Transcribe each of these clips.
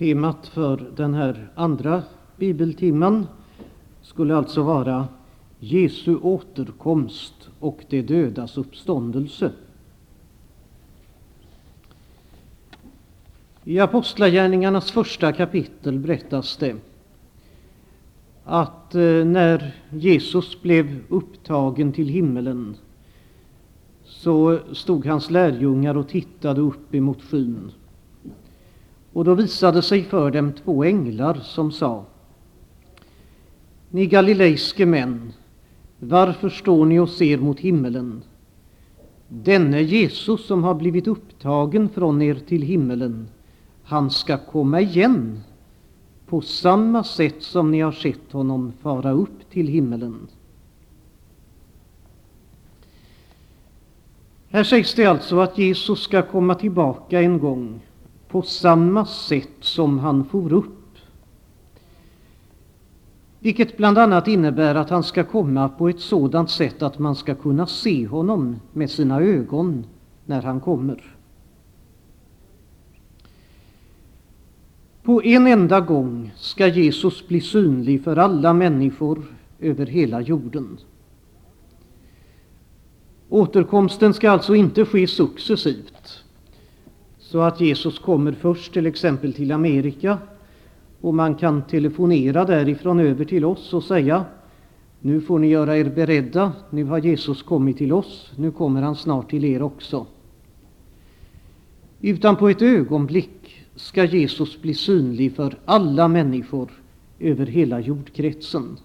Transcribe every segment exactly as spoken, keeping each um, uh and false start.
Temat för den här andra bibeltimman skulle alltså vara Jesu återkomst och de dödas uppståndelse. I Apostlagärningarnas första kapitel berättas det att när Jesus blev upptagen till himmelen så stod hans lärjungar och tittade upp emot skyn. Och då visade sig för dem två änglar som sa: Ni galileiske män, varför står ni och ser mot himmelen? Denne Jesus som har blivit upptagen från er till himmelen, han ska komma igen på samma sätt som ni har sett honom fara upp till himmelen. Här sägs det alltså att Jesus ska komma tillbaka en gång på samma sätt som han for upp. Vilket bland annat innebär att han ska komma på ett sådant sätt att man ska kunna se honom med sina ögon när han kommer. På en enda gång ska Jesus bli synlig för alla människor över hela jorden. Återkomsten ska alltså inte ske successivt, så att Jesus kommer först till exempel till Amerika och man kan telefonera därifrån över till oss och säga: nu får ni göra er beredda, nu har Jesus kommit till oss, nu kommer han snart till er också. Utan på ett ögonblick ska Jesus bli synlig för alla människor över hela jordkretsen.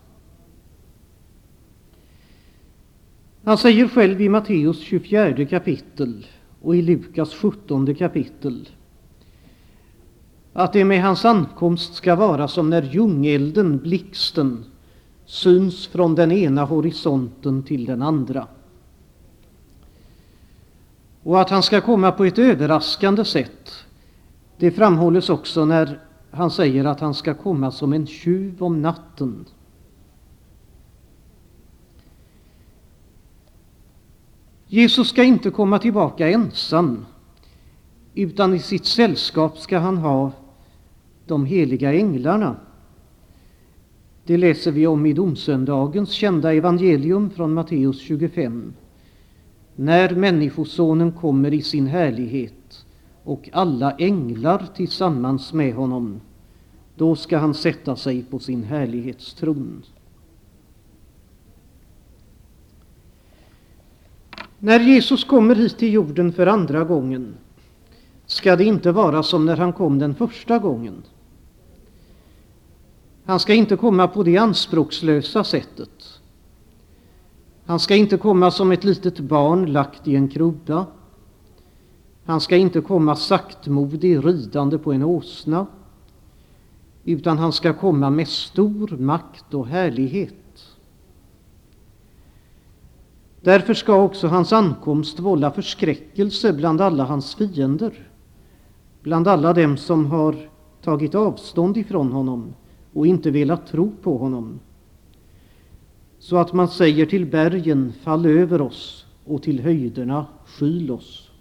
Han säger själv i Matteus tjugofjärde kapitel och i Lukas sjuttonde kapitel att det med hans ankomst ska vara som när ljungelden, blixten, syns från den ena horisonten till den andra. Och att han ska komma på ett överraskande sätt, det framhålles också när han säger att han ska komma som en tjuv om natten. Jesus ska inte komma tillbaka ensam, utan i sitt sällskap ska han ha de heliga änglarna. Det läser vi om i domsöndagens kända evangelium från Matteus tjugofem. När människosonen kommer i sin härlighet och alla änglar tillsammans med honom, då ska han sätta sig på sin härlighetstron. När Jesus kommer hit till jorden för andra gången ska det inte vara som när han kom den första gången. Han ska inte komma på det anspråkslösa sättet. Han ska inte komma som ett litet barn lagt i en krubba. Han ska inte komma saktmodig ridande på en åsna, utan han ska komma med stor makt och härlighet. Därför ska också hans ankomst vålla förskräckelse bland alla hans fiender, bland alla dem som har tagit avstånd ifrån honom och inte velat tro på honom. Så att man säger till bergen: fall över oss, och till höjderna: skyl oss.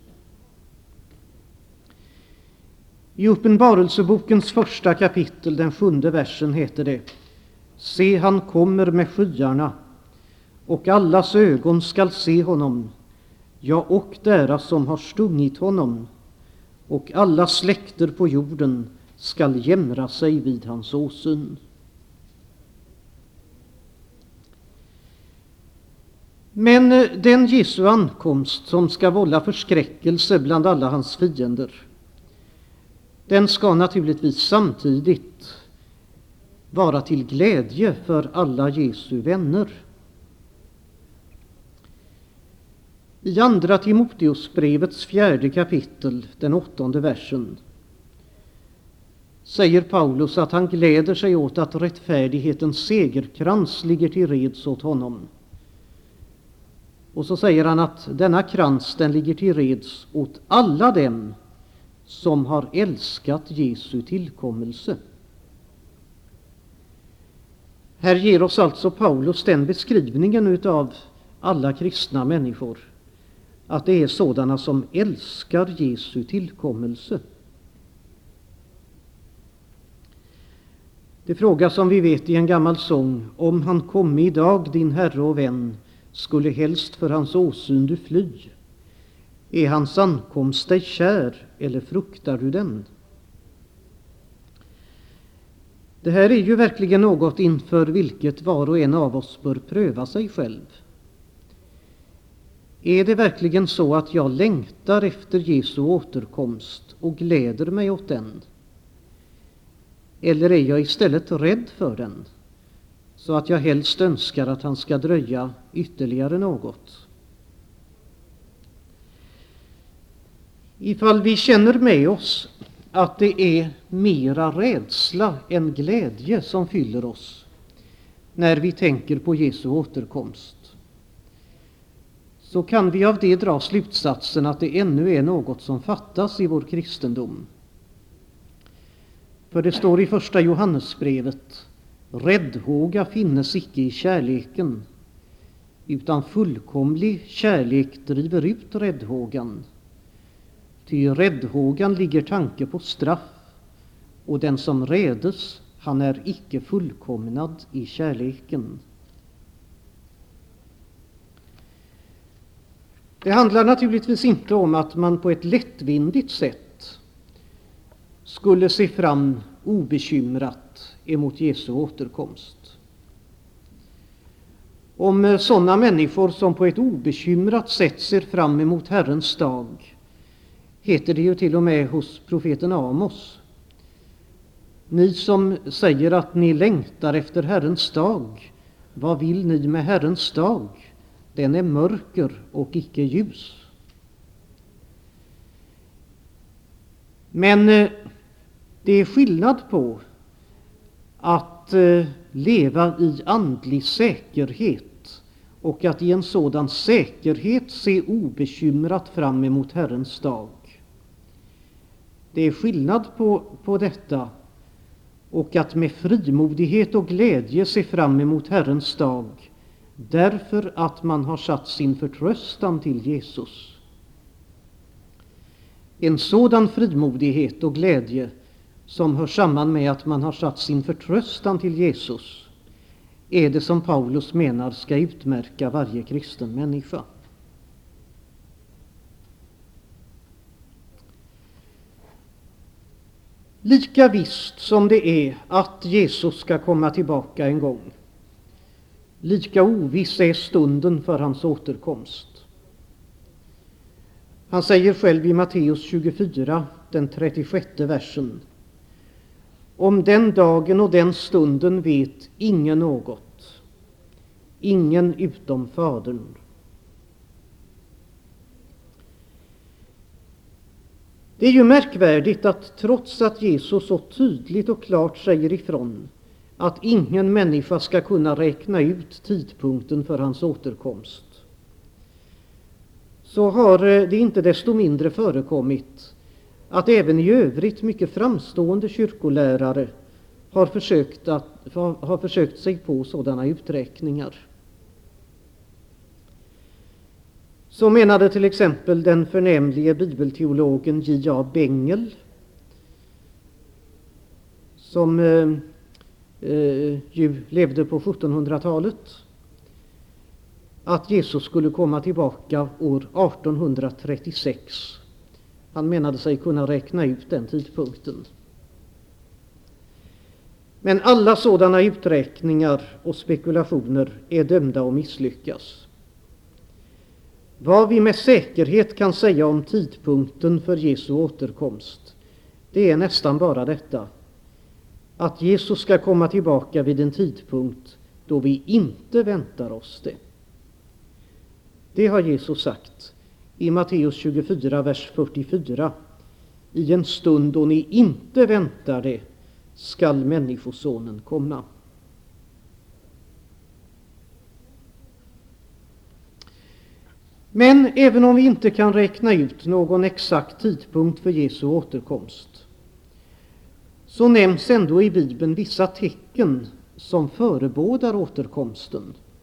I Uppenbarelsebokens första kapitel, den sjunde versen, heter det: se, han kommer med skyarna, och allas ögon skall se honom, ja, och deras som har stungit honom, och alla släkter på jorden skall jämra sig vid hans åsyn. Men den Jesu ankomst som ska vålla förskräckelse bland alla hans fiender, den ska naturligtvis samtidigt vara till glädje för alla Jesu vänner. I andra Timoteusbrevets fjärde kapitel, den åttonde versen, säger Paulus att han gläder sig åt att rättfärdighetens segerkrans ligger till reds åt honom. Och så säger han att denna krans, den ligger till reds åt alla dem som har älskat Jesu tillkommelse. Här ger oss alltså Paulus den beskrivningen utav alla kristna människor, att det är sådana som älskar Jesu tillkommelse. Det frågas som vi vet i en gammal sång: om han komme idag, din herre och vän, skulle helst för hans åsyn du fly. Är hans ankomst dig kär, eller fruktar du den? Det här är ju verkligen något inför vilket var och en av oss bör pröva sig själv. Är det verkligen så att jag längtar efter Jesu återkomst och gläder mig åt den? Eller är jag istället rädd för den, så att jag helst önskar att han ska dröja ytterligare något? Ifall vi känner med oss att det är mera rädsla än glädje som fyller oss när vi tänker på Jesu återkomst, så kan vi av det dra slutsatsen att det ännu är något som fattas i vår kristendom. För det står i första Johannesbrevet: räddhåga finnes icke i kärleken, utan fullkomlig kärlek driver ut räddhågan. Ty i räddhågan ligger tanke på straff, och den som rädes, han är icke fullkomnad i kärleken. Det handlar naturligtvis inte om att man på ett lättvindigt sätt skulle se fram obekymrat emot Jesu återkomst. Om sådana människor som på ett obekymrat sätt ser fram emot Herrens dag, heter det ju till och med hos profeten Amos: ni som säger att ni längtar efter Herrens dag, vad vill ni med Herrens dag? Den är mörker och icke ljus. Men det är skillnad på att leva i andlig säkerhet och att i en sådan säkerhet se obekymrat fram emot Herrens dag. Det är skillnad på, på detta och att med frimodighet och glädje se fram emot Herrens dag, därför att man har satt sin förtröstan till Jesus. En sådan frimodighet och glädje som hör samman med att man har satt sin förtröstan till Jesus är det som Paulus menar ska utmärka varje kristen människa. Lika visst som det är att Jesus ska komma tillbaka en gång, lika oviss är stunden för hans återkomst. Han säger själv i Matteus tjugofyra, den trettiosjätte versen: om den dagen och den stunden vet ingen något, ingen utom Fadern. Det är ju märkvärdigt att trots att Jesus så tydligt och klart säger ifrån att ingen människa ska kunna räkna ut tidpunkten för hans återkomst, så har det inte desto mindre förekommit att även i övrigt mycket framstående kyrkolärare har försökt, att, har försökt sig på sådana uträkningar. Så menade till exempel den förnämlige bibelteologen J A Bengel, som eh, eh, ju levde på sjuttonhundratalet, att Jesus skulle komma tillbaka år artonhundratrettiosex. Han menade sig kunna räkna ut den tidpunkten. Men alla sådana uträkningar och spekulationer är dömda att misslyckas. Vad vi med säkerhet kan säga om tidpunkten för Jesu återkomst, det är nästan bara detta: att Jesus ska komma tillbaka vid en tidpunkt då vi inte väntar oss det. Det har Jesus sagt i Matteus tjugofyra, vers fyrtiofyra: i en stund då ni inte väntar det skall människosonen komma. Men även om vi inte kan räkna ut någon exakt tidpunkt för Jesu återkomst, så nämns ändå i Bibeln vissa tecken som förebådar återkomsten.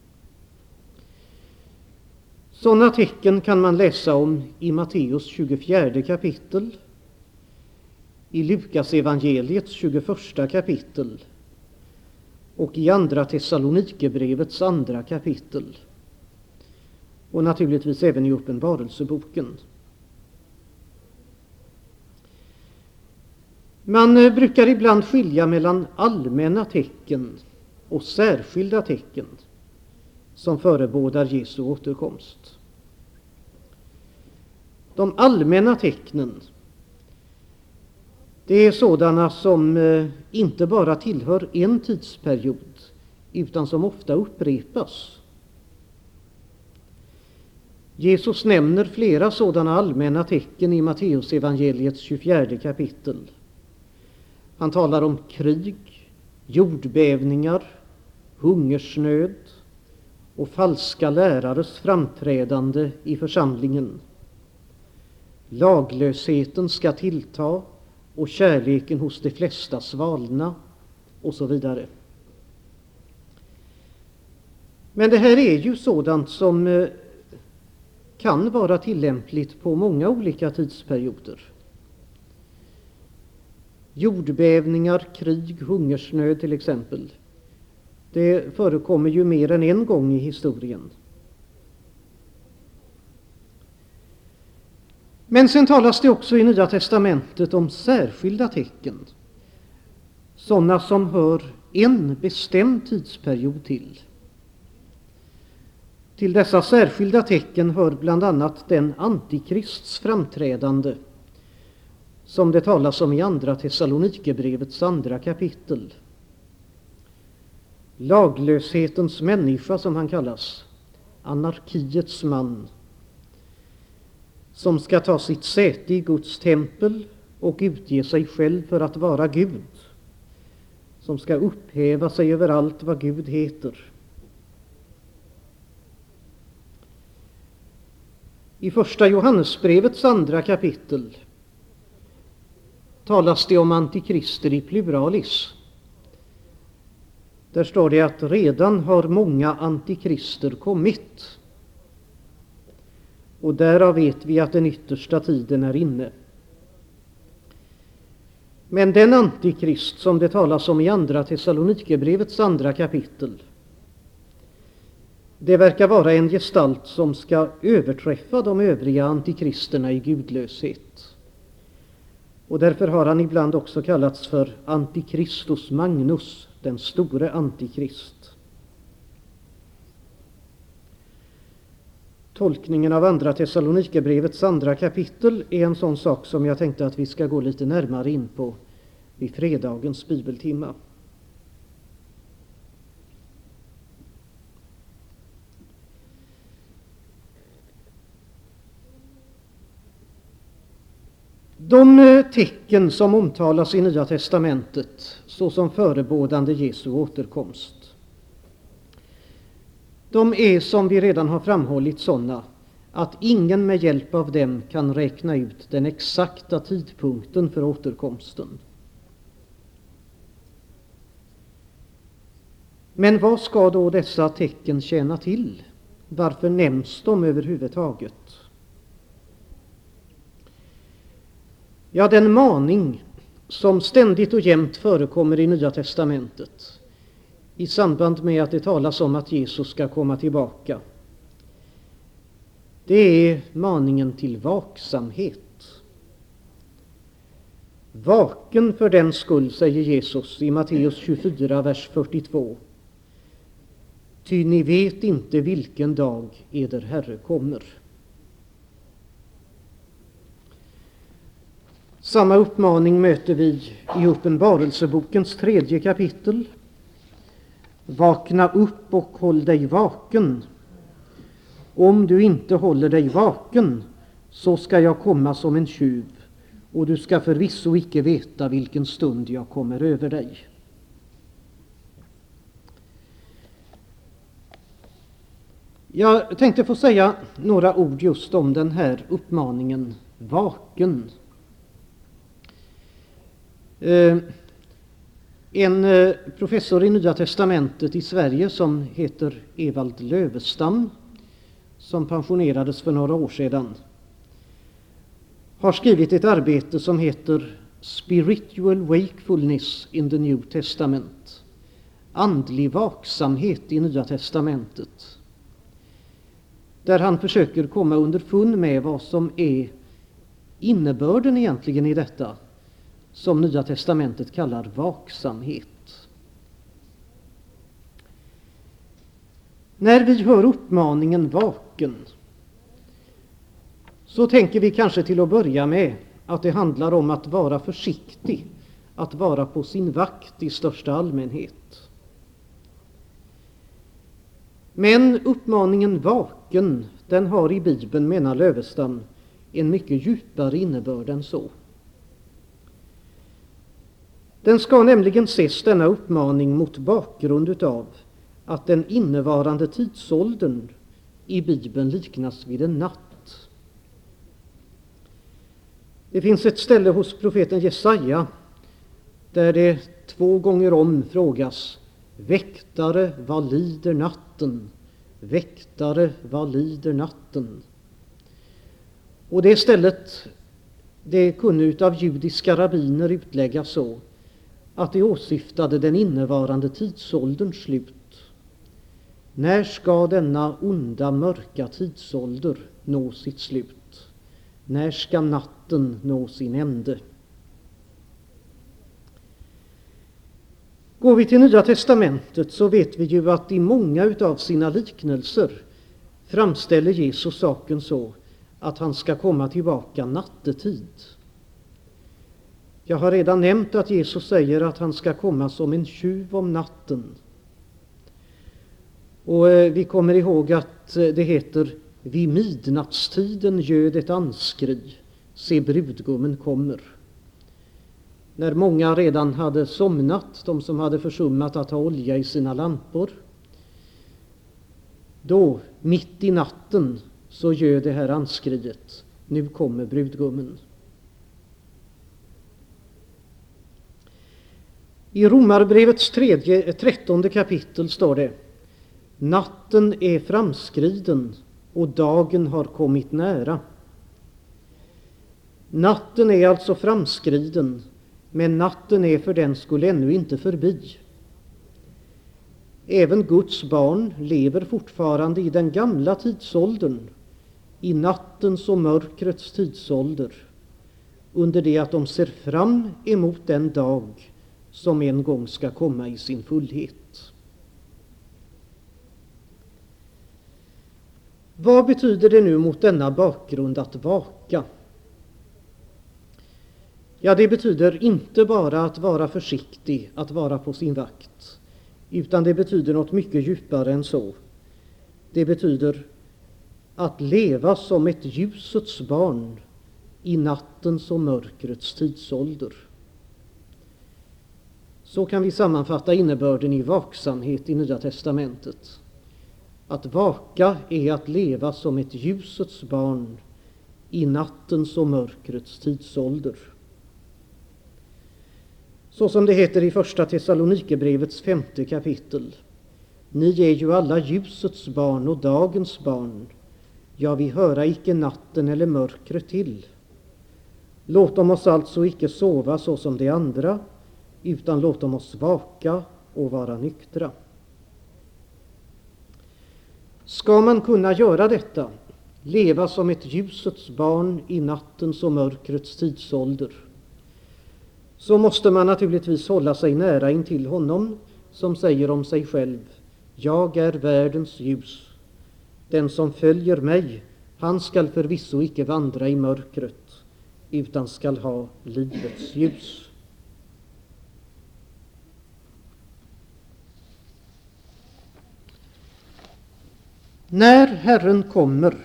Sådana tecken kan man läsa om i Matteus tjugofjärde kapitel, i Lukas evangeliets tjugoförsta kapitel och i andra Thessalonikerbrevets andra kapitel. Och naturligtvis även i Uppenbarelseboken. Man brukar ibland skilja mellan allmänna tecken och särskilda tecken som förebådar Jesu återkomst. De allmänna tecknen, det är sådana som inte bara tillhör en tidsperiod utan som ofta upprepas. Jesus nämner flera sådana allmänna tecken i Matteus evangeliets tjugofjärde kapitel. Han talar om krig, jordbävningar, hungersnöd och falska lärares framträdande i församlingen. Laglösheten ska tillta och kärleken hos de flesta svalna och så vidare. Men det här är ju sådant som kan vara tillämpligt på många olika tidsperioder. Jordbävningar, krig, hungersnöd till exempel. Det förekommer ju mer än en gång i historien. Men sen talas det också i Nya testamentet om särskilda tecken. Sådana som hör en bestämd tidsperiod till. Till dessa särskilda tecken hör bland annat den antikrists framträdande som det talas om i andra Thessalonikerbrevets andra kapitel. Laglöshetens människa, som han kallas, anarkiets man, som ska ta sitt säte i Guds tempel och utge sig själv för att vara Gud, som ska upphäva sig över allt vad Gud heter. I första Johannesbrevets andra kapitel talas det om antikrister i pluralis. Där står det att redan har många antikrister kommit. Och därav vet vi att den yttersta tiden är inne. Men den antikrist som det talas om i andra Thessalonikerbrevets andra kapitel, det verkar vara en gestalt som ska överträffa de övriga antikristerna i gudlöshet. Och därför har han ibland också kallats för Antikristus Magnus, den store antikrist. Tolkningen av andra Thessalonikerbrevets andra kapitel är en sån sak som jag tänkte att vi ska gå lite närmare in på vid fredagens bibeltimma. De tecken som omtalas i Nya testamentet såsom förebådande Jesu återkomst, de är, som vi redan har framhållit, sådana att ingen med hjälp av dem kan räkna ut den exakta tidpunkten för återkomsten. Men vad ska då dessa tecken tjäna till? Varför nämns de överhuvudtaget? Ja, den maning som ständigt och jämt förekommer i Nya testamentet i samband med att det talas om att Jesus ska komma tillbaka, det är maningen till vaksamhet. Vaken för den skull, säger Jesus i Matteus tjugofyra, vers fyrtiotvå. Ty ni vet inte vilken dag eder Herre kommer. Samma uppmaning möter vi i Uppenbarelsebokens tredje kapitel. Vakna upp och håll dig vaken. Om du inte håller dig vaken, så ska jag komma som en tjuv, och du ska förvisso icke veta vilken stund jag kommer över dig. Jag tänkte få säga några ord just om den här uppmaningen, vaken. En professor i Nya testamentet i Sverige som heter Evald Lövestam, som pensionerades för några år sedan, har skrivit ett arbete som heter Spiritual Wakefulness in the New Testament. andlig vaksamhet i Nya testamentet, där han försöker komma underfund med vad som är innebörden egentligen i detta som Nya testamentet kallar vaksamhet. När vi hör uppmaningen vaken, så tänker vi kanske till att börja med att det handlar om att vara försiktig, att vara på sin vakt i största allmänhet. Men uppmaningen vaken, den har i Bibeln, menar Lövestam, en mycket djupare innebörd än så. Den ska nämligen ses, denna uppmaning, mot bakgrund utav att den innevarande tidsåldern i Bibeln liknas vid en natt. Det finns ett ställe hos profeten Jesaja där det två gånger om frågas: väktare, vad lider natten? Väktare, vad lider natten? Och det stället, det kunde utav judiska rabbiner utläggas så att det åsyftade den innevarande tidsålderns slut. När ska denna onda, mörka tidsålder nå sitt slut? När ska natten nå sin ände? Går vi till Nya testamentet så vet vi ju att i många utav sina liknelser framställer Jesus saken så att han ska komma tillbaka nattetid. Jag har redan nämnt att Jesus säger att han ska komma som en tjuv om natten. Och vi kommer ihåg att det heter: vid midnattstiden ljöd ett anskri, se brudgummen kommer. När många redan hade somnat, de som hade försummat att ha olja i sina lampor, då, mitt i natten, så ljöd det här anskriet: nu kommer brudgummen. I Romarbrevets tredje, trettonde kapitel står det: natten är framskriden och dagen har kommit nära. Natten är alltså framskriden, men natten är för den skull ännu inte förbi. Även Guds barn lever fortfarande i den gamla tidsåldern, i nattens och mörkrets tidsålder, under det att de ser fram emot den dag som en gång ska komma i sin fullhet. Vad betyder det nu mot denna bakgrund att vaka? Ja, det betyder inte bara att vara försiktig, att vara på sin vakt, utan det betyder något mycket djupare än så. Det betyder att leva som ett ljusets barn i nattens och mörkrets tidsålder. Så kan vi sammanfatta innebörden i vaksamhet i Nya testamentet. Att vaka är att leva som ett ljusets barn i nattens och mörkrets tidsålder. Så som det heter i första Thessalonikerbrevets femte kapitel: ni är ju alla ljusets barn och dagens barn, ja, vi höra icke natten eller mörkret till. Låt om oss alltså icke sova så som de andra, utan låt om oss vaka och vara nyktra. Ska man kunna göra detta, leva som ett ljusets barn i nattens och mörkrets tidsålder, så måste man naturligtvis hålla sig nära intill honom som säger om sig själv: jag är världens ljus. Den som följer mig, han skall förvisso icke vandra i mörkret, utan skall ha livets ljus. När Herren kommer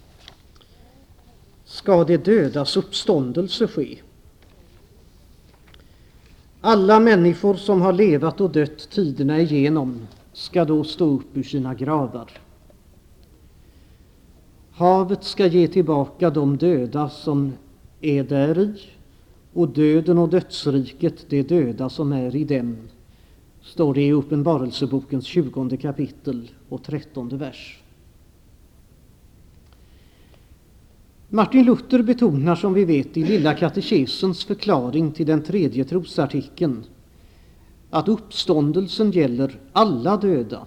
ska det dödas uppståndelse ske. Alla människor som har levat och dött tiderna igenom ska då stå upp ur sina gravar. Havet ska ge tillbaka de döda som är däri, och döden och dödsriket de döda som är i dem, står det i Uppenbarelsebokens tjugonde kapitel och trettonde vers. Martin Luther betonar, som vi vet, i Lilla katekesens förklaring till den tredje trosartikeln att uppståndelsen gäller alla döda,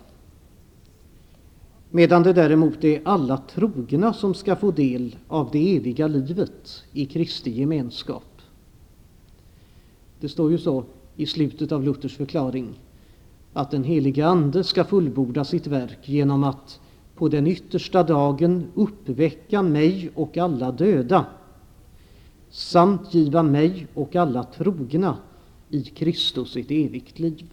medan det däremot är alla trogna som ska få del av det eviga livet i Kristi gemenskap. Det står ju så i slutet av Luthers förklaring att den heliga Ande ska fullborda sitt verk genom att på den yttersta dagen uppväcka mig och alla döda samt giva mig och alla trogna i Kristus ett evigt liv.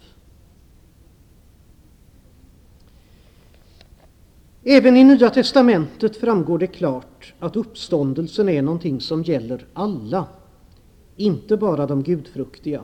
Även i Nya testamentet framgår det klart att uppståndelsen är någonting som gäller alla, inte bara de gudfruktiga.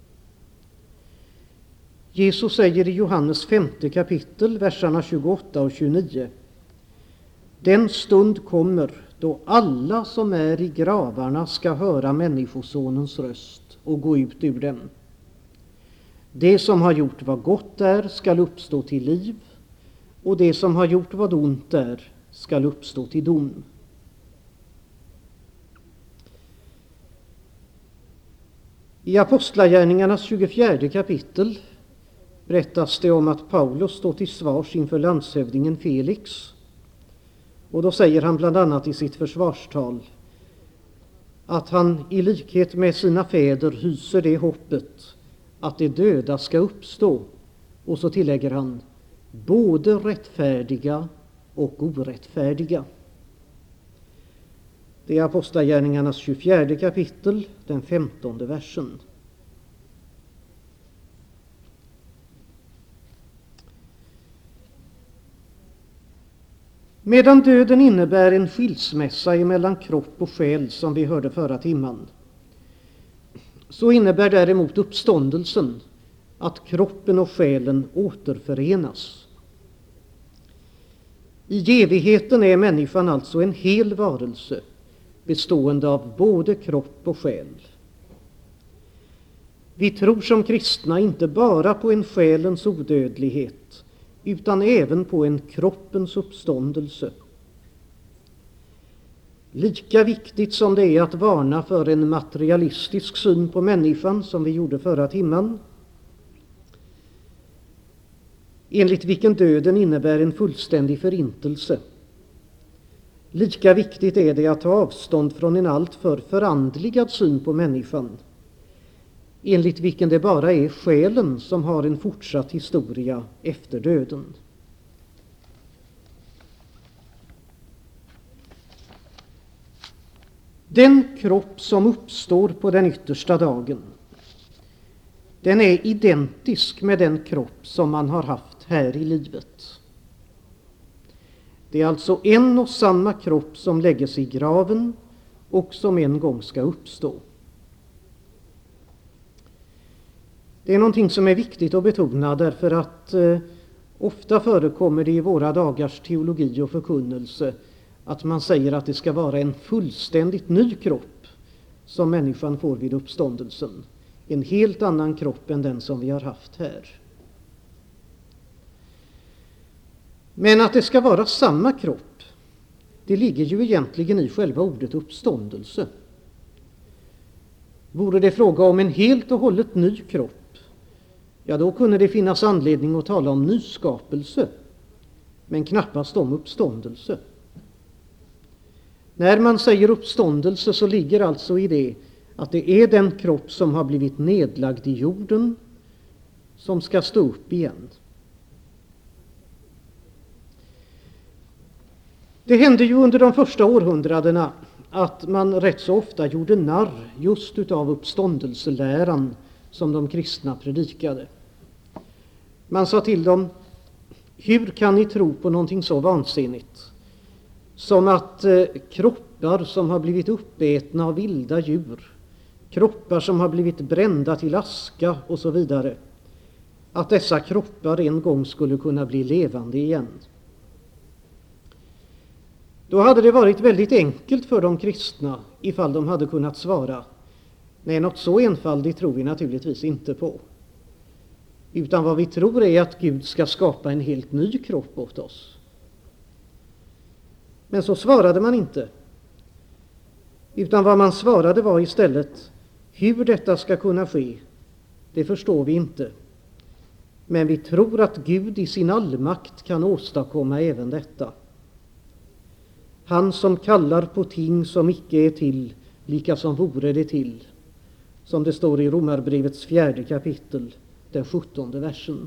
Jesus säger i Johannes femte kapitel, verserna tjugoåtta och tjugonio: Den stund kommer då alla som är i gravarna ska höra Människosonens röst och gå ut ur dem. Det som har gjort vad gott är skall uppstå till liv, och det som har gjort vad ont är skall uppstå till dom. I Apostlagärningarnas tjugofjärde kapitel berättas det om att Paulus står till svars inför landshövdingen Felix. Och då säger han bland annat i sitt försvarstal att han i likhet med sina fäder hyser det hoppet att de döda ska uppstå. Och så tillägger han: både rättfärdiga och orättfärdiga. Det är Apostlagärningarnas tjugofjärde kapitel, den femtonde versen. Medan döden innebär en skilsmässa emellan kropp och själ, som vi hörde förra timman, så innebär däremot uppståndelsen att kroppen och själen återförenas. I evigheten är människan alltså en hel varelse, bestående av både kropp och själ. Vi tror som kristna inte bara på en själens odödlighet, utan även på en kroppens uppståndelse. Lika viktigt som det är att varna för en materialistisk syn på människan, som vi gjorde förra timman, enligt vilken döden innebär en fullständig förintelse, lika viktigt är det att ta avstånd från en alltför förandligad syn på människan, enligt vilken det bara är själen som har en fortsatt historia efter döden. Den kropp som uppstår på den yttersta dagen, den är identisk med den kropp som man har haft här i livet. Det är alltså en och samma kropp som läggs i graven och som en gång ska uppstå. Det är någonting som är viktigt att betona, därför att eh, ofta förekommer det i våra dagars teologi och förkunnelse att man säger att det ska vara en fullständigt ny kropp som människan får vid uppståndelsen. En helt annan kropp än den som vi har haft här. Men att det ska vara samma kropp, det ligger ju egentligen i själva ordet uppståndelse. Vore det fråga om en helt och hållet ny kropp, ja, då kunde det finnas anledning att tala om nyskapelse, men knappast om uppståndelse. När man säger uppståndelse så ligger alltså i det att det är den kropp som har blivit nedlagd i jorden som ska stå upp igen. Det hände ju under de första århundradena att man rätt så ofta gjorde narr just utav uppståndelseläran som de kristna predikade. Man sa till dem: hur kan ni tro på någonting så vansinnigt som att eh, kroppar som har blivit uppätna av vilda djur, kroppar som har blivit brända till aska och så vidare, att dessa kroppar en gång skulle kunna bli levande igen? Då hade det varit väldigt enkelt för de kristna ifall de hade kunnat svara: nej, något så enfaldigt tror vi naturligtvis inte på. Utan vad vi tror är att Gud ska skapa en helt ny kropp åt oss. Men så svarade man inte. Utan vad man svarade var istället: hur detta ska kunna ske, det förstår vi inte. Men vi tror att Gud i sin allmakt kan åstadkomma även detta. Han som kallar på ting som icke är till, lika som vore det till. Som det står i Romarbrevets fjärde kapitel, den sjuttonde versen.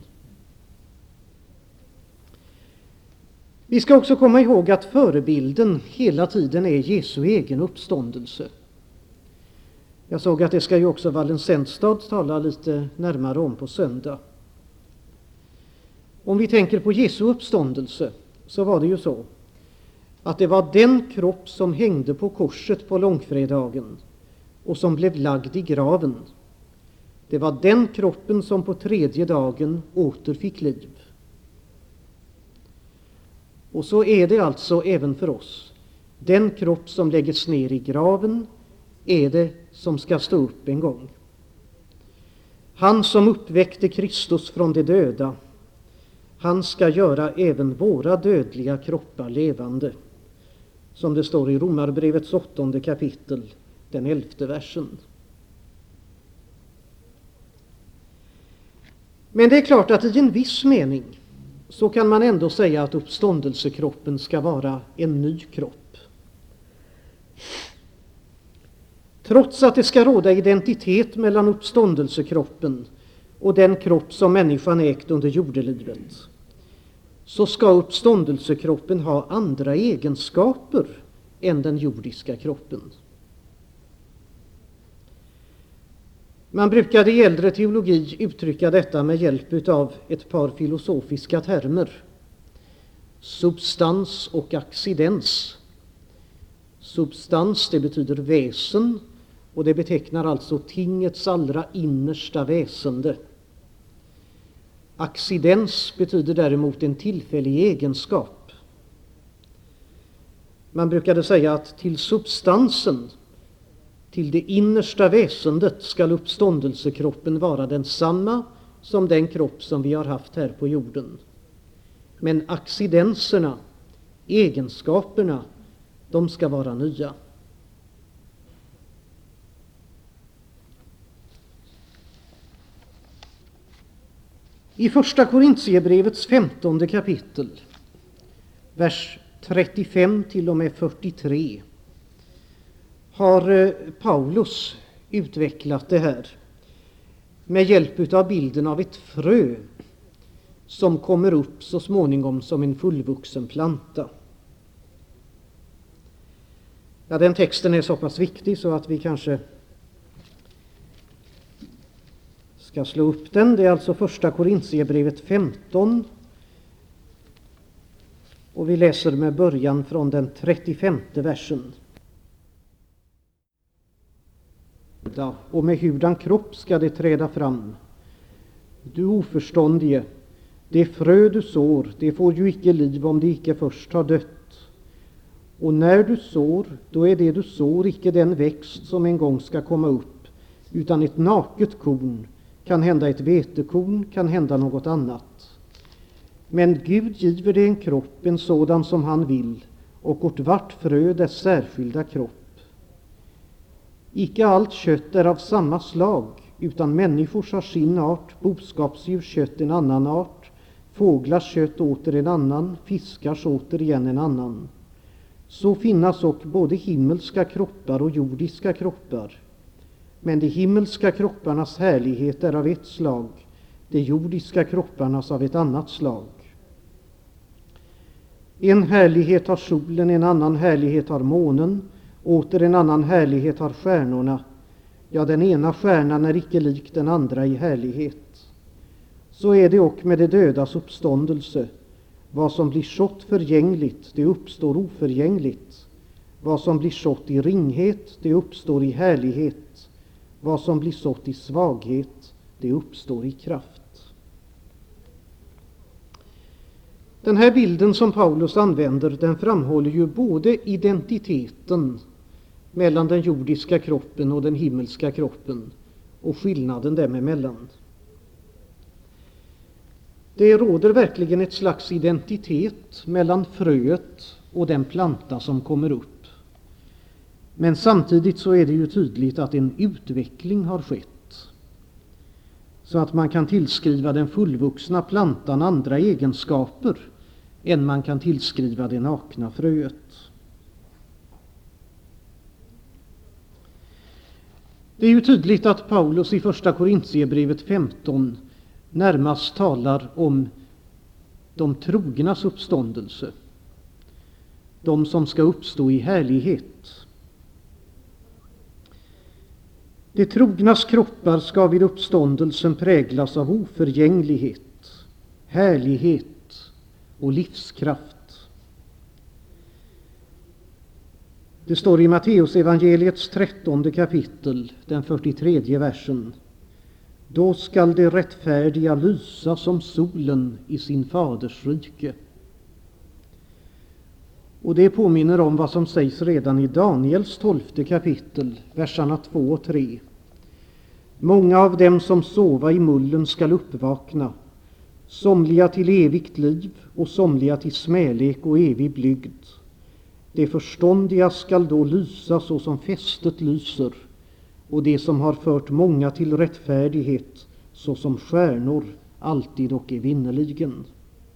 Vi ska också komma ihåg att förebilden hela tiden är Jesu egen uppståndelse. Jag såg att det ska ju också Wallenstad tala lite närmare om på söndag. Om vi tänker på Jesu uppståndelse så var det ju så att det var den kropp som hängde på korset på långfredagen och som blev lagd i graven. Det var den kroppen som på tredje dagen åter fick liv. Och så är det alltså även för oss. Den kropp som läggs ner i graven är det som ska stå upp en gång. Han som uppväckte Kristus från de döda, han ska göra även våra dödliga kroppar levande. Som det står i Romarbrevets åttonde kapitel, den elfte versen. Men det är klart att i en viss mening så kan man ändå säga att uppståndelsekroppen ska vara en ny kropp. Trots att det ska råda identitet mellan uppståndelsekroppen och den kropp som människan ägt under jordelivet, så ska uppståndelsekroppen ha andra egenskaper än den jordiska kroppen. Man brukade i äldre teologi uttrycka detta med hjälp av ett par filosofiska termer. Substans och accidens. Substans, det betyder väsen, och det betecknar alltså tingets allra innersta väsende. Accidens betyder däremot en tillfällig egenskap. Man brukade säga att till substansen, till det innersta väsendet, skall uppståndelsekroppen vara densamma som den kropp som vi har haft här på jorden. Men accidenserna, egenskaperna, de ska vara nya. I första Korintierbrevets femtonde kapitel, vers trettiofem till och med fyrtiotre, har Paulus utvecklat det här med hjälp av bilden av ett frö som kommer upp så småningom som en fullvuxen planta. Ja, den texten är så pass viktig så att vi kanske ska slå upp den. Det är alltså första Korintierbrevet femton. Och vi läser med början från den trettiofemte versen. Och med hurdan kropp ska det träda fram? Du oförståndige, det frö du sår, det får ju icke liv om det icke först har dött. Och när du sår, då är det du sår icke den växt som en gång ska komma upp, utan ett naket korn, kan hända ett vetekorn, kan hända något annat. Men Gud giver det en kropp, en sådan som han vill, och åt vart frö dess särskilda kropp. Icke allt kött är av samma slag, utan människors har sin art, boskapsdjurs kött en annan art, fåglars kött åter en annan, fiskars åter igen en annan. Så finnas och både himmelska kroppar och jordiska kroppar. Men de himmelska kropparnas härlighet är av ett slag, de jordiska kropparnas av ett annat slag. En härlighet har solen, en annan härlighet har månen, åter en annan härlighet har stjärnorna. Ja, den ena stjärnan är icke lik den andra i härlighet. Så är det och med det dödas uppståndelse. Vad som blir sått förgängligt, det uppstår oförgängligt. Vad som blir sått i ringhet, det uppstår i härlighet. Vad som blir sått i svaghet, det uppstår i kraft. Den här bilden som Paulus använder, den framhåller ju både identiteten mellan den jordiska kroppen och den himmelska kroppen och skillnaden dem emellan. Det råder verkligen ett slags identitet mellan fröet och den planta som kommer upp. Men samtidigt så är det ju tydligt att en utveckling har skett. så att man kan tillskriva den fullvuxna plantan andra egenskaper än man kan tillskriva det nakna fröet. Det är ju tydligt att Paulus i första Korintierbrevet femton närmast talar om de trognas uppståndelse, de som ska uppstå i härlighet. De trognas kroppar ska vid uppståndelsen präglas av oförgänglighet, härlighet och livskraft. Det står i Matteus evangeliets trettonde kapitel, den fyrtiotredje versen. Då skall de rättfärdiga lysa som solen i sin faders rike. Och det påminner om vad som sägs redan i Daniels tolfte kapitel, verserna två och tre. Många av dem som sova i mullen skall uppvakna, somliga till evigt liv och somliga till smälek och evig blygd. De förståndiga skall då lysa så som fästet lyser, och de som har fört många till rättfärdighet så som stjärnor alltid och evinnerligen.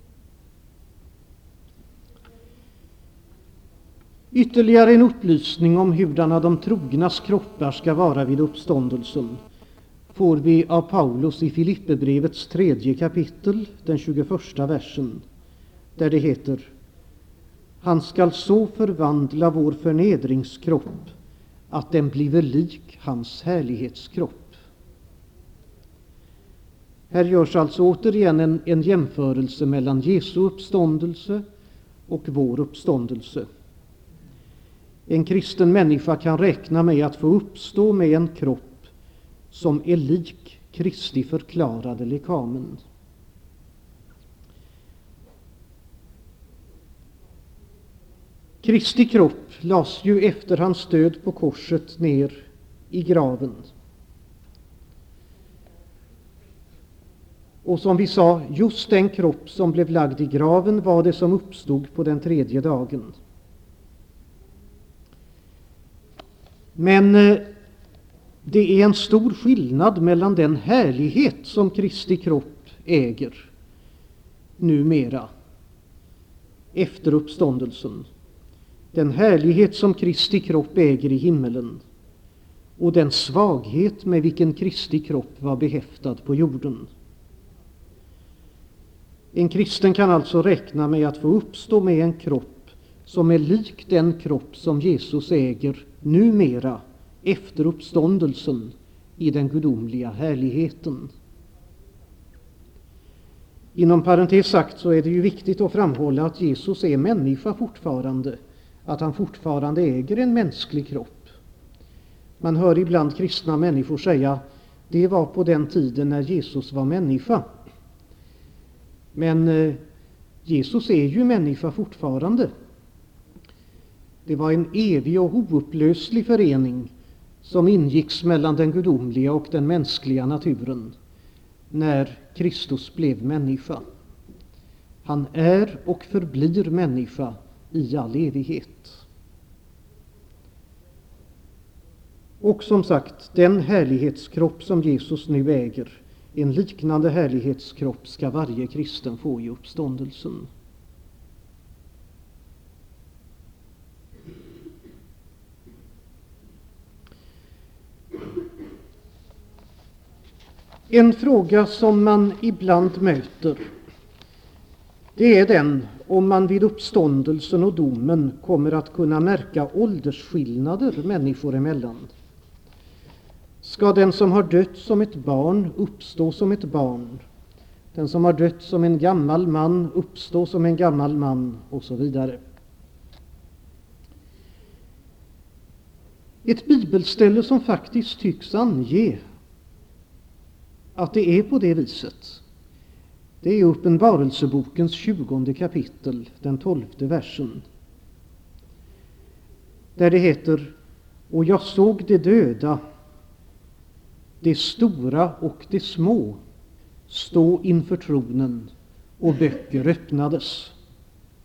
Ytterligare en upplysning om hurdana de trognas kroppar ska vara vid uppståndelsen får vi av Paulus i Filipperbrevets tredje kapitel, den tjugoförsta versen, där det heter: Han skall så förvandla vår förnedringskropp att den bliver lik hans härlighetskropp. Här görs alltså återigen en, en jämförelse mellan Jesu uppståndelse och vår uppståndelse. En kristen människa kan räkna med att få uppstå med en kropp som är lik Kristi förklarade lekamen. Kristi kropp lades ju efter hans död på korset ner i graven. Och som vi sa, just den kropp som blev lagd i graven var det som uppstod på den tredje dagen. Men det är en stor skillnad mellan den härlighet som Kristi kropp äger numera efter uppståndelsen, den härlighet som Kristi kropp äger i himmelen, och den svaghet med vilken Kristi kropp var behäftad på jorden. En kristen kan alltså räkna med att få uppstå med en kropp som är lik den kropp som Jesus äger numera efter uppståndelsen i den gudomliga härligheten. Inom parentes sagt så är det ju viktigt att framhålla att Jesus är människa fortfarande, att han fortfarande äger en mänsklig kropp. Man hör ibland kristna människor säga, det var på den tiden när Jesus var människa. Men eh, Jesus är ju människa fortfarande. Det var en evig och oupplöslig förening som ingicks mellan den gudomliga och den mänskliga naturen när Kristus blev människa. Han är och förblir människa i all evighet. Och som sagt, den härlighetskropp som Jesus nu äger, en liknande härlighetskropp ska varje kristen få i uppståndelsen. En fråga som man ibland möter, det är den om man vid uppståndelsen och domen kommer att kunna märka åldersskillnader människor emellan. Ska den som har dött som ett barn uppstå som ett barn? Den som har dött som en gammal man uppstå som en gammal man, och så vidare. Ett bibelställe som faktiskt tycks ange att det är på det viset, det är Uppenbarelsebokens tjugonde kapitel, den tolfte versen. Där det heter: Och jag såg de döda, de stora och de små, stå inför tronen, och böcker öppnades.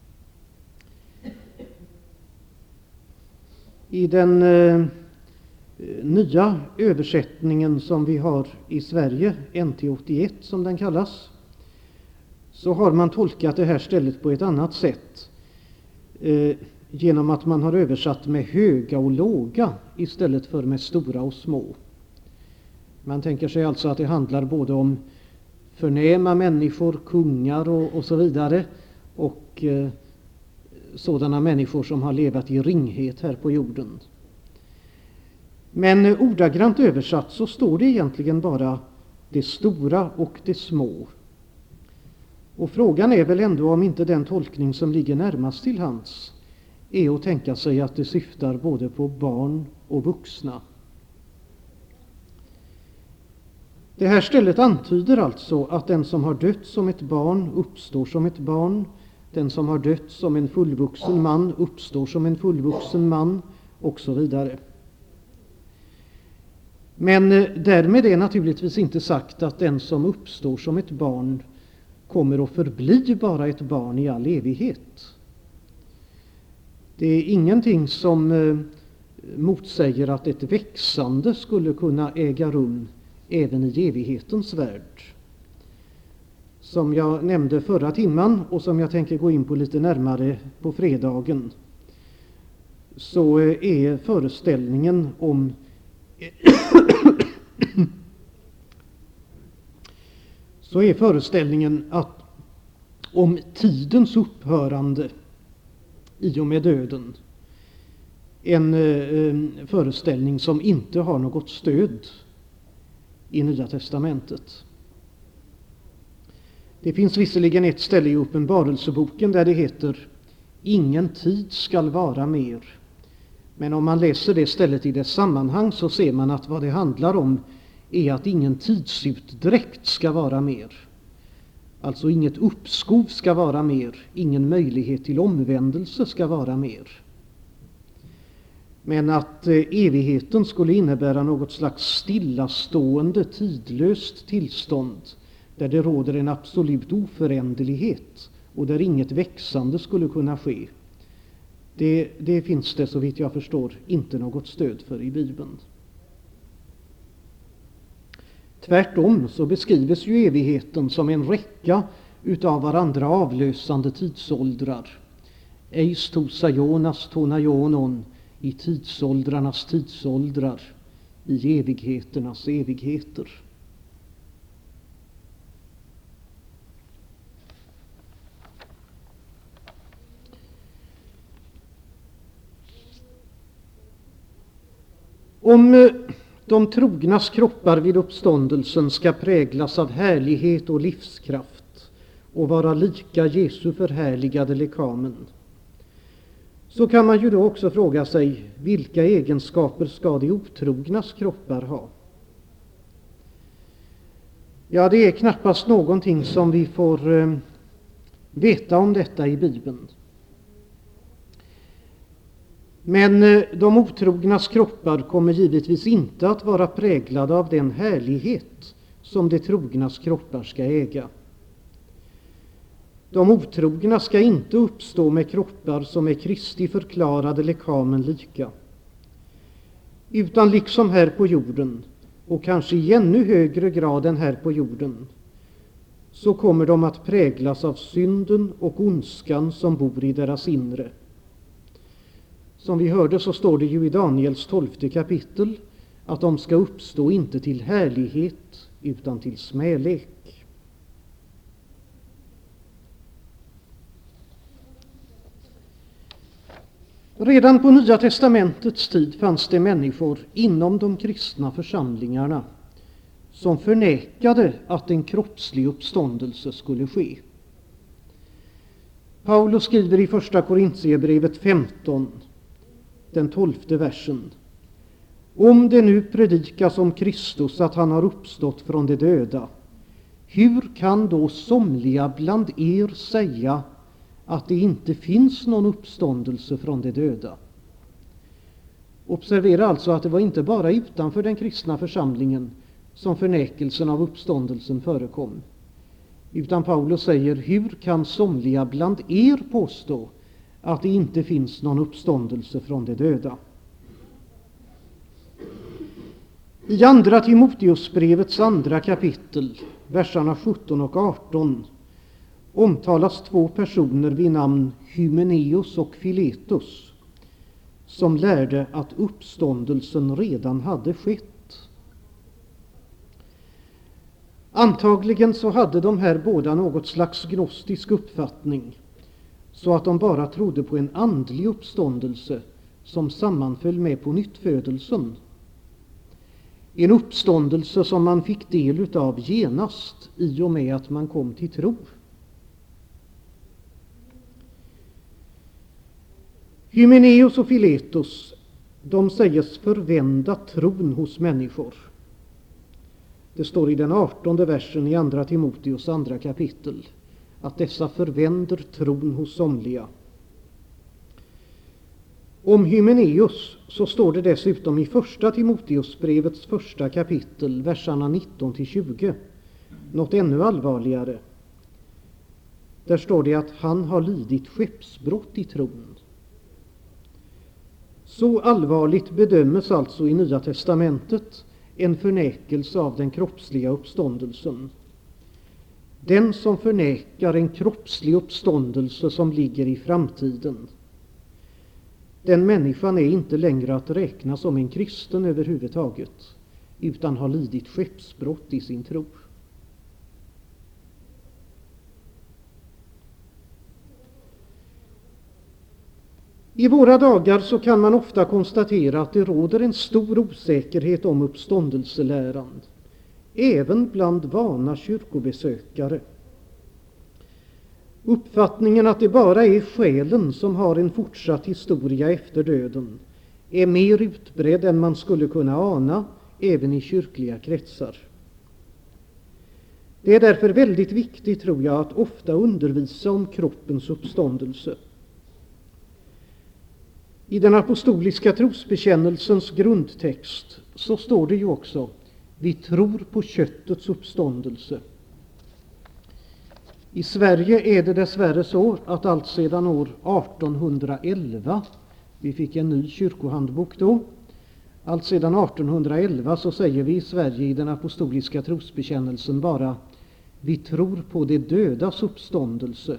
I den eh, nya översättningen som vi har i Sverige, N T åttioett som den kallas, så har man tolkat det här stället på ett annat sätt. Eh, genom att man har översatt med höga och låga istället för med stora och små. Man tänker sig alltså att det handlar både om förnäma människor, kungar och, och så vidare, och eh, sådana människor som har levat i ringhet här på jorden. Men eh, ordagrant översatt så står det egentligen bara det stora och det små. Och frågan är väl ändå om inte den tolkning som ligger närmast till hands är att tänka sig att det syftar både på barn och vuxna. Det här stället antyder alltså att den som har dött som ett barn uppstår som ett barn, den som har dött som en fullvuxen man uppstår som en fullvuxen man, och så vidare. Men därmed är naturligtvis inte sagt att den som uppstår som ett barn kommer att förbli bara ett barn i all evighet. Det är ingenting som motsäger att ett växande skulle kunna äga rum även i evighetens värld. Som jag nämnde förra timman och som jag tänker gå in på lite närmare på fredagen, så är föreställningen om så är föreställningen att om tidens upphörande i och med döden en eh, föreställning som inte har något stöd i Nya testamentet. Det finns visserligen ett ställe i Uppenbarelseboken där det heter ingen tid skall vara mer. Men om man läser det stället i dess sammanhang så ser man att vad det handlar om är att ingen tidsutdräkt ska vara mer. Alltså inget uppskov ska vara mer, ingen möjlighet till omvändelse ska vara mer. Men att evigheten skulle innebära något slags stillastående, tidlöst tillstånd där det råder en absolut oföränderlighet och där inget växande skulle kunna ske. Det, det finns det, så vitt jag förstår, inte något stöd för i Bibeln. Tvärtom så beskrivs ju evigheten som en räcka utav varandra avlösande tidsåldrar. Eis to saionas tonaionon, i tidsåldrarnas tidsåldrar, i evigheternas evigheter. Om de trognas kroppar vid uppståndelsen ska präglas av härlighet och livskraft och vara lika Jesu förhärligade lekamen, så kan man ju då också fråga sig, vilka egenskaper ska de otrognas kroppar ha? Ja, det är knappast någonting som vi får eh, veta om detta i Bibeln. Men eh, de otrognas kroppar kommer givetvis inte att vara präglade av den härlighet som de trognas kroppar ska äga. De otrogna ska inte uppstå med kroppar som är Kristi förklarade lekamen lika, utan liksom här på jorden, och kanske i ännu högre grad än här på jorden, så kommer de att präglas av synden och ondskan som bor i deras inre. Som vi hörde så står det ju i Daniels tolfte kapitel att de ska uppstå inte till härlighet utan till smälek. Redan på Nya testamentets tid fanns det människor inom de kristna församlingarna som förnekade att en kroppslig uppståndelse skulle ske. Paulus skriver i första Korintierbrevet femton, den tolfte versen: om det nu predikas om Kristus att han har uppstått från de döda, hur kan då somliga bland er säga att det inte finns någon uppståndelse från de döda? Observera alltså att det var inte bara utanför den kristna församlingen som förnekelsen av uppståndelsen förekom, utan Paulus säger, hur kan somliga bland er påstå att det inte finns någon uppståndelse från de döda? I andra Timoteusbrevets andra kapitel, verserna sjutton och arton, omtalas två personer vid namn Hymeneus och Filetus, som lärde att uppståndelsen redan hade skett. Antagligen så hade de här båda något slags gnostisk uppfattning, så att de bara trodde på en andlig uppståndelse som sammanföll med på nyttfödelsen. En uppståndelse som man fick del utav genast i och med att man kom till tro. Hymeneus och Filetus, de sägs förvända tron hos människor. Det står i den artonde versen i andra Timoteus andra kapitel att dessa förvänder tron hos somliga. Om Hymeneus så står det dessutom i första Timoteusbrevets första kapitel, verserna nitton till tjugo, något ännu allvarligare. Där står det att han har lidit skeppsbrott i tron. Så allvarligt bedömes alltså i Nya testamentet en förnekelse av den kroppsliga uppståndelsen. Den som förnekar en kroppslig uppståndelse som ligger i framtiden, den människan är inte längre att räkna som en kristen överhuvudtaget, utan har lidit skeppsbrott i sin tro. I våra dagar så kan man ofta konstatera att det råder en stor osäkerhet om uppståndelseläran, även bland vana kyrkobesökare. Uppfattningen att det bara är själen som har en fortsatt historia efter döden är mer utbredd än man skulle kunna ana, även i kyrkliga kretsar. Det är därför väldigt viktigt, tror jag, att ofta undervisa om kroppens uppståndelse. I den apostoliska trosbekännelsens grundtext så står det ju också: vi tror på köttets uppståndelse. I Sverige är det dessvärre så att allt sedan år artonhundraelva, vi fick en ny kyrkohandbok då, allt sedan artonhundraelva så säger vi i Sverige i den apostoliska trosbekännelsen bara: vi tror på de dödas uppståndelse.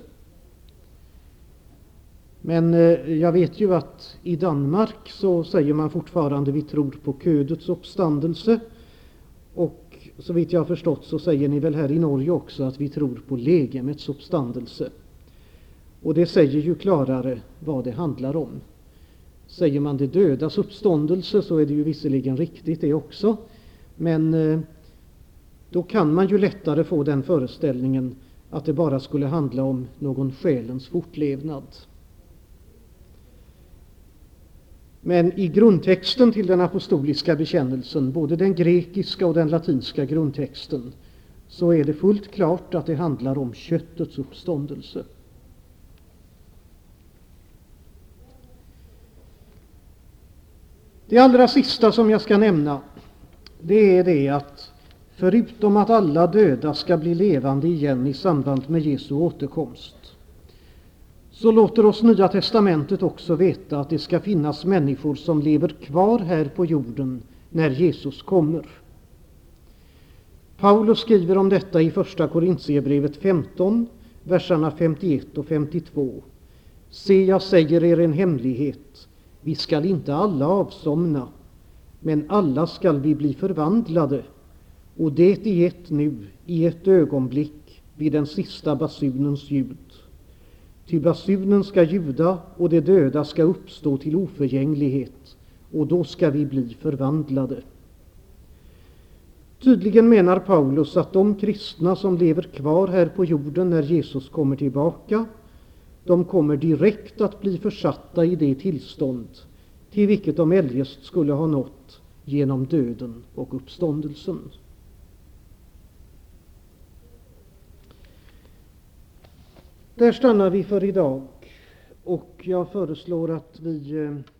Men eh, jag vet ju att i Danmark så säger man fortfarande vi tror på ködets uppståndelse, och så vitt jag har förstått så säger ni väl här i Norge också att vi tror på legemets uppståndelse. Och det säger ju klarare vad det handlar om. Säger man det dödas uppståndelse så är det ju visserligen riktigt det också, men eh, då kan man ju lättare få den föreställningen att det bara skulle handla om någon själens fortlevnad. Men i grundtexten till den apostoliska bekännelsen, både den grekiska och den latinska grundtexten, så är det fullt klart att det handlar om köttets uppståndelse. Det allra sista som jag ska nämna, det är det att förutom att alla döda ska bli levande igen i samband med Jesu återkomst, så låter oss Nya testamentet också veta att det ska finnas människor som lever kvar här på jorden när Jesus kommer. Paulus skriver om detta i första Korintierbrevet femton, verserna femtioett och femtiotvå. Se, jag säger er en hemlighet, vi skall inte alla avsomna, men alla skall vi bli förvandlade, och det i ett nu, i ett ögonblick, vid den sista basunens ljud. Ty basunen ska ljuda och de döda ska uppstå till oförgänglighet, och då ska vi bli förvandlade. Tydligen menar Paulus att de kristna som lever kvar här på jorden när Jesus kommer tillbaka, de kommer direkt att bli försatta i det tillstånd till vilket de eljest skulle ha nått genom döden och uppståndelsen. Där stannar vi för idag, och jag föreslår att vi